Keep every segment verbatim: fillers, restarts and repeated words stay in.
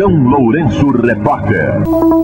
São Lourenço Repórter.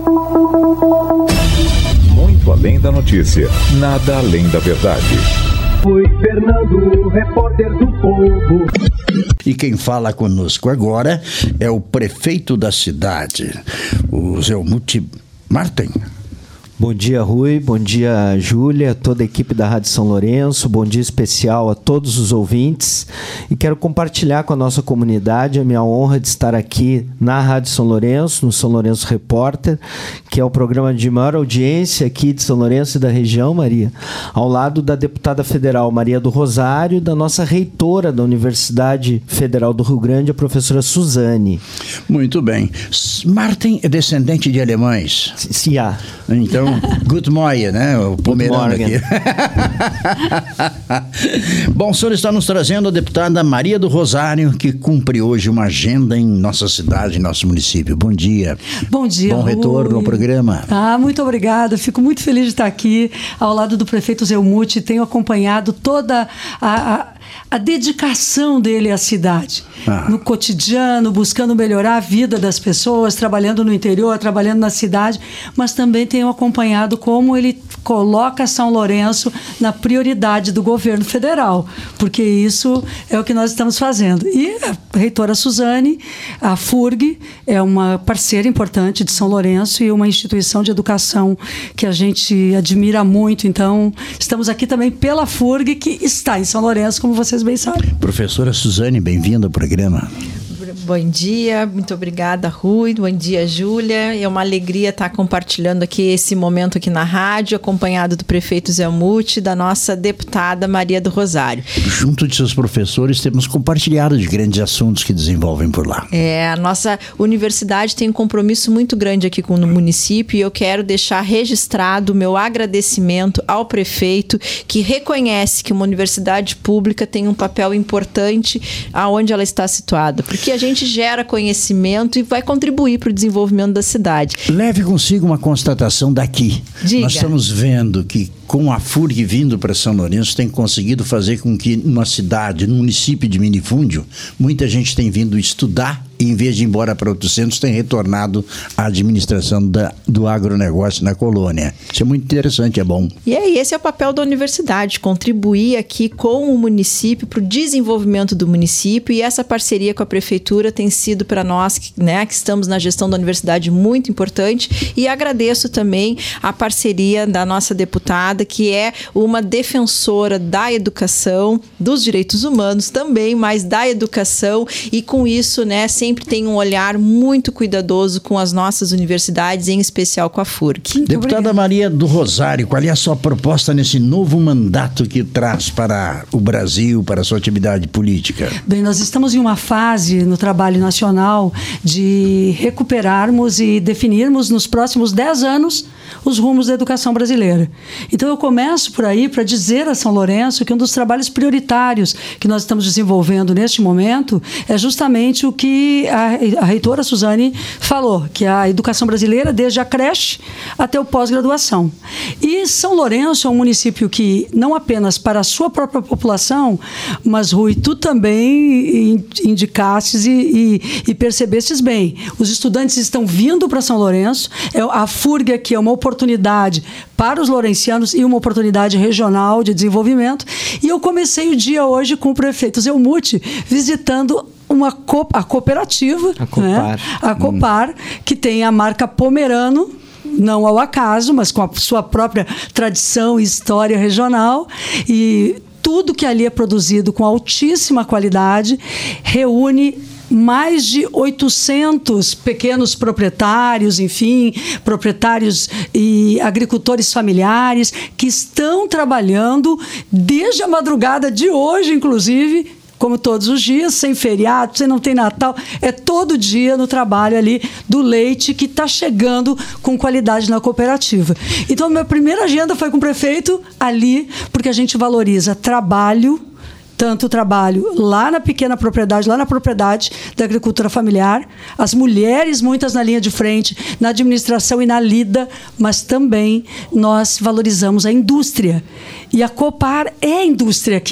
Muito além da notícia, nada além da verdade. Foi Fernando, repórter do Povo. E quem fala conosco agora é o prefeito da cidade, o Zelmuth Martin. Bom dia, Rui. Bom dia, Júlia, toda a equipe da Rádio São Lourenço. Bom dia especial a todos os ouvintes. E quero compartilhar com a nossa comunidade a minha honra de estar aqui na Rádio São Lourenço, no São Lourenço Repórter, que é o programa de maior audiência aqui de São Lourenço e da região, Maria, ao lado da deputada federal Maria do Rosário e da nossa reitora da Universidade Federal do Rio Grande, a professora Suzane. Muito bem. Martin é descendente de alemães. Sim, há. Então, Good morning, né? O pomerano aqui. Bom, o senhor está nos trazendo a deputada Maria do Rosário, que cumpre hoje uma agenda em nossa cidade, em nosso município. Bom dia. Bom dia, Bom retorno ao programa. Ah, muito obrigada. Fico muito feliz de estar aqui ao lado do prefeito Zelmuth. Tenho acompanhado toda a... a... a dedicação dele à cidade, ah. no cotidiano, buscando melhorar a vida das pessoas, trabalhando no interior, trabalhando na cidade, mas também tenho acompanhado como ele coloca São Lourenço na prioridade do governo federal, porque isso é o que nós estamos fazendo. E a reitora Suzane, a FURG, é uma parceira importante de São Lourenço e uma instituição de educação que a gente admira muito. Então, estamos aqui também pela FURG, que está em São Lourenço, como vocês bem sabem. Professora Suzane, bem-vinda ao programa. Bom dia, muito obrigada, Rui. Bom dia, Júlia. É uma alegria estar compartilhando aqui esse momento aqui na rádio, acompanhado do prefeito Zelmuth e da nossa deputada Maria do Rosário. Junto de seus professores, temos compartilhado de grandes assuntos que desenvolvem por lá. É, a nossa universidade tem um compromisso muito grande aqui com o município e eu quero deixar registrado o meu agradecimento ao prefeito, que reconhece que uma universidade pública tem um papel importante aonde ela está situada, porque a gente gera conhecimento e vai contribuir para o desenvolvimento da cidade. Leve consigo uma constatação daqui. Diga. Nós estamos vendo que com a FURG vindo para São Lourenço, tem conseguido fazer com que numa cidade, num município de minifúndio, muita gente tem vindo estudar e, em vez de ir embora para outros centros, tem retornado à administração da, do agronegócio na colônia. Isso é muito interessante, é bom. E aí, esse é o papel da universidade, contribuir aqui com o município para o desenvolvimento do município, e essa parceria com a prefeitura tem sido para nós, né, que estamos na gestão da universidade, muito importante, e agradeço também a parceria da nossa deputada, que é uma defensora da educação, dos direitos humanos também, mas da educação, e com isso, né, sempre tem um olhar muito cuidadoso com as nossas universidades, em especial com a FURG. Deputada Maria do Rosário, qual é a sua proposta nesse novo mandato que traz para o Brasil, para a sua atividade política? Bem, nós estamos em uma fase no trabalho nacional de recuperarmos e definirmos nos próximos dez anos os rumos da educação brasileira. Então eu começo por aí para dizer a São Lourenço que um dos trabalhos prioritários que nós estamos desenvolvendo neste momento é justamente o que a, a reitora Suzane falou, que a educação brasileira desde a creche até o pós-graduação. E São Lourenço é um município que não apenas para a sua própria população, mas, Rui, tu também indicastes e, e, e percebestes bem. Os estudantes estão vindo para São Lourenço, é, a FURG aqui é uma oportunidade para os lourencianos e uma oportunidade regional de desenvolvimento. E eu comecei o dia hoje com o prefeito Zelmuth visitando uma co- a cooperativa, a Copar, né? a Copar hum. que tem a marca Pomerano, não ao acaso, mas com a sua própria tradição e história regional, e tudo que ali é produzido com altíssima qualidade reúne mais de oitocentos pequenos proprietários, enfim, proprietários e agricultores familiares que estão trabalhando desde a madrugada de hoje, inclusive, como todos os dias, sem feriado, você não tem Natal, é todo dia no trabalho ali do leite que está chegando com qualidade na cooperativa. Então, minha primeira agenda foi com o prefeito ali, porque a gente valoriza trabalho, tanto o trabalho lá na pequena propriedade, lá na propriedade da agricultura familiar, as mulheres, muitas na linha de frente, na administração e na lida, mas também nós valorizamos a indústria. E a Copar é a indústria aqui.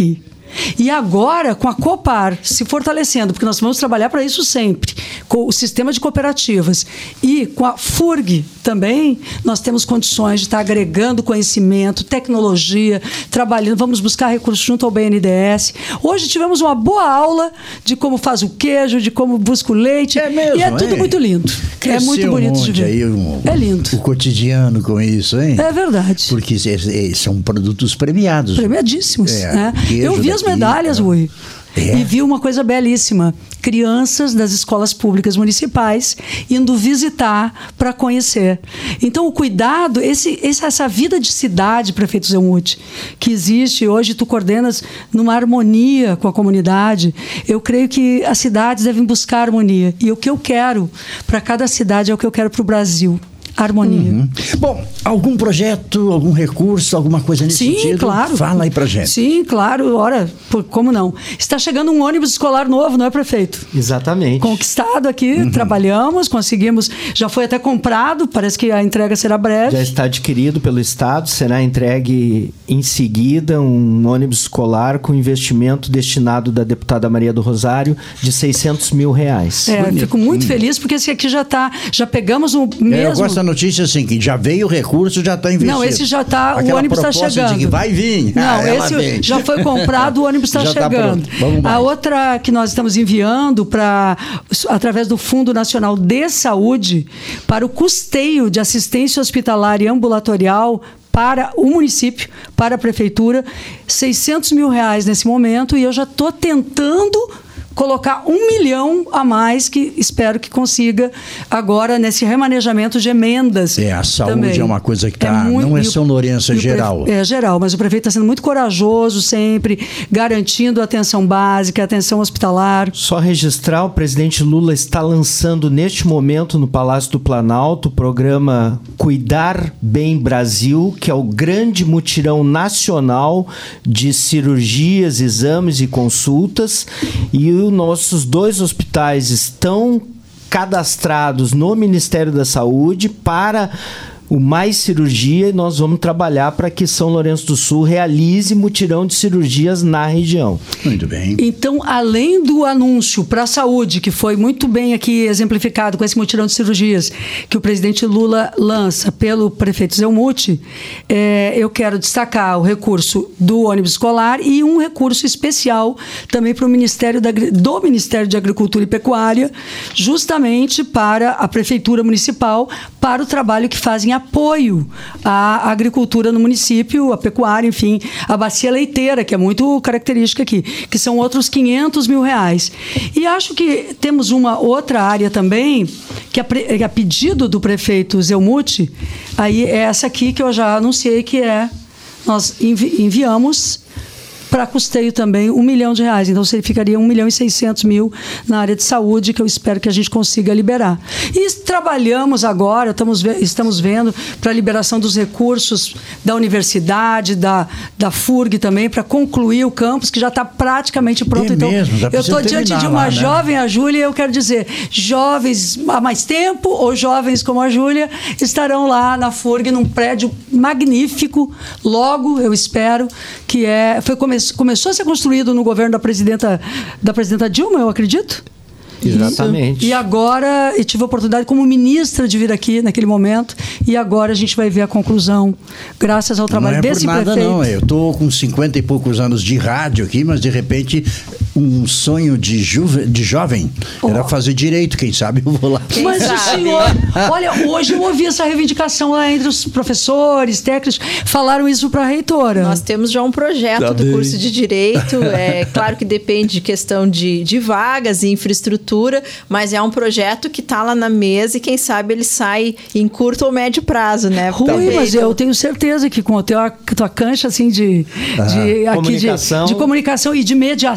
E agora, com a Copar se fortalecendo, porque nós vamos trabalhar para isso sempre, com o sistema de cooperativas e com a FURG também, nós temos condições de estar agregando conhecimento, tecnologia, trabalhando, vamos buscar recursos junto ao B N D E S. Hoje tivemos uma boa aula de como faz o queijo, de como busca o leite. É mesmo, e é tudo hein? muito lindo. Cresceu é muito bonito um de monte ver. Aí, um, é lindo. O cotidiano com isso, hein? É verdade. Porque é, é, são produtos premiados. Premiadíssimos. É, né? Eu vi as daqui, medalhas, tá? Rui. É. E vi uma coisa belíssima. Crianças das escolas públicas municipais indo visitar para conhecer. Então, o cuidado, esse, essa vida de cidade, prefeito Zelmuth, que existe hoje, tu coordenas numa harmonia com a comunidade. Eu creio que as cidades devem buscar harmonia. E o que eu quero para cada cidade é o que eu quero para o Brasil. Harmonia. Uhum. Bom, algum projeto, algum recurso, alguma coisa nesse Sim, sentido? claro. Fala aí pra gente. Sim, claro. Ora, por, como não? Está chegando um ônibus escolar novo, não é, prefeito? Exatamente. Conquistado aqui, uhum. Trabalhamos, conseguimos, já foi até comprado, parece que a entrega será breve. Já está adquirido pelo Estado, será entregue em seguida um ônibus escolar com investimento destinado da deputada Maria do Rosário de seiscentos mil reais. É, Bonito. Fico muito hum. feliz, porque esse aqui já está, já pegamos o mesmo... É, eu gosto da notícia assim, que já veio o recurso, já está investido. Não, esse já está, o ônibus está chegando. De que vai vir. Não, ah, esse vem. já foi comprado, o ônibus está chegando. Tá Vamos a outra que nós estamos enviando para, através do Fundo Nacional de Saúde, para o custeio de assistência hospitalar e ambulatorial para o município, para a prefeitura, seiscentos mil reais nesse momento, e eu já estou tentando colocar um milhão a mais, que espero que consiga agora nesse remanejamento de emendas. É, a saúde também. É uma coisa que está, é muito, não é São Lourenço, é geral. Prefe... É geral, mas o prefeito está sendo muito corajoso sempre, garantindo a atenção básica, a atenção hospitalar. Só registrar, o presidente Lula está lançando neste momento no Palácio do Planalto o programa Cuidar Bem Brasil, que é o grande mutirão nacional de cirurgias, exames e consultas, e os nossos dois hospitais estão cadastrados no Ministério da Saúde para o Mais Cirurgia, e nós vamos trabalhar para que São Lourenço do Sul realize mutirão de cirurgias na região. Muito bem. Então, além do anúncio para a saúde, que foi muito bem aqui exemplificado com esse mutirão de cirurgias que o presidente Lula lança pelo prefeito Zelmuth, é, eu quero destacar o recurso do ônibus escolar e um recurso especial também para o Ministério da, do Ministério de Agricultura e Pecuária, justamente para a Prefeitura Municipal, para o trabalho que fazem apoio à agricultura no município, a pecuária, enfim, a bacia leiteira, que é muito característica aqui, que são outros quinhentos mil reais. E acho que temos uma outra área também, que a, a pedido do prefeito Zelmuth, aí é essa aqui que eu já anunciei, que é, nós envi, enviamos para custeio também um milhão de reais. Então, ficaria um milhão e seiscentos mil na área de saúde, que eu espero que a gente consiga liberar. E trabalhamos agora, estamos, estamos vendo para a liberação dos recursos da universidade, da, da FURG também, para concluir o campus, que já está praticamente pronto. É então, mesmo, já eu estou diante de uma lá, né? jovem, a Júlia, e eu quero dizer, jovens há mais tempo, ou jovens como a Júlia, estarão lá na FURG, num prédio magnífico, logo, eu espero, que é, foi começado começou a ser construído no governo da presidenta, da presidenta Dilma, eu acredito. Exatamente. E, e agora eu tive a oportunidade como ministra de vir aqui naquele momento, e agora a gente vai ver a conclusão, graças ao trabalho não é desse por nada, prefeito. Não, eu estou com cinquenta e poucos anos de rádio aqui, mas de repente um sonho de, juve, de jovem oh. era fazer direito, quem sabe eu vou lá. Quem mas sabe? O senhor, olha, hoje eu ouvi essa reivindicação lá entre os professores, técnicos, falaram isso para a reitora. Nós temos já um projeto tá do bem. curso de Direito, é claro que depende de questão de, de vagas e infraestrutura, mas é um projeto que está lá na mesa e quem sabe ele sai em curto ou médio prazo, né? Rui, tá mas eu tenho certeza que com a tua, tua cancha assim de, ah, de, aqui comunicação. De, de comunicação e de mediação aqui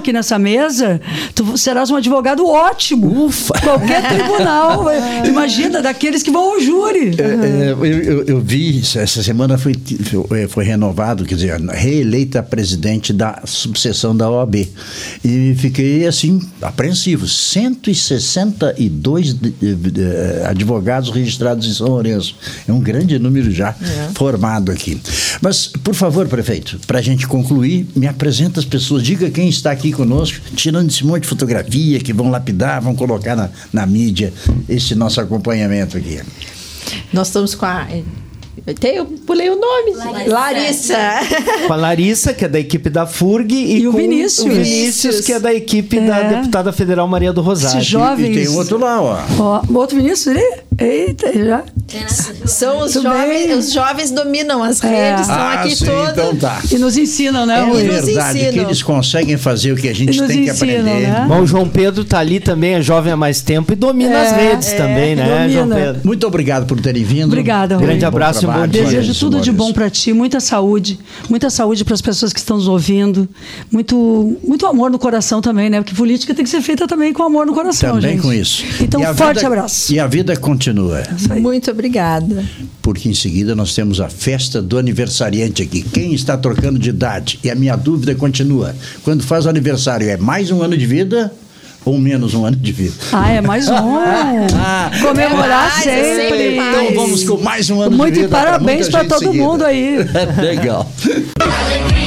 aqui nessa mesa, tu serás um advogado ótimo. Ufa! Qualquer tribunal. Imagina, daqueles que vão ao júri. É, é, eu, eu, eu vi, essa semana foi, foi renovado, quer dizer, reeleita presidente da subseção da O A B. E fiquei, assim, apreensivo. cento e sessenta e dois de, de, de, advogados registrados em São Lourenço. É um grande número já é. formado aqui. Mas, por favor, prefeito, para a gente concluir, me apresenta as pessoas, diga quem está aqui conosco, tirando esse monte de fotografia que vão lapidar, vão colocar na, na mídia esse nosso acompanhamento aqui. Nós estamos com a... Eu pulei o nome. Larissa. Larissa. Com a Larissa, que é da equipe da F U R G, e, e com o Vinícius. o Vinícius, que é da equipe é. da deputada federal Maria do Rosário. Esses jovens... E, e tem outro lá, ó. ó outro Vinícius ali? Eita, já... São os jovens, os jovens dominam as redes, é. estão ah, aqui sim, todos. Então tá. E nos ensinam, né? É Rui? verdade ensinam. que eles conseguem fazer o que a gente tem que ensinam, aprender. Né? Bom, o João Pedro tá ali também, é jovem há mais tempo e domina é, as redes é, também, né, domina. João Pedro? Muito obrigado por terem vindo. Obrigada, Rui. Grande abraço e um bom dia. Desejo tudo de bom para ti, muita saúde, muita saúde para as pessoas que estão nos ouvindo, muito, muito amor no coração também, né? Porque política tem que ser feita também com amor no coração, também gente. com isso. Então, forte vida, abraço. E a vida continua. Muito obrigada. Porque em seguida nós temos a festa do aniversariante aqui. Quem está trocando de idade? E a minha dúvida continua. Quando faz o aniversário, é mais um ano de vida ou menos um ano de vida? Ah, é mais um. ah, Comemorar é mais, sempre. sempre então vamos com mais um ano Muito de vida. Muito parabéns para todo seguida. mundo aí. Legal.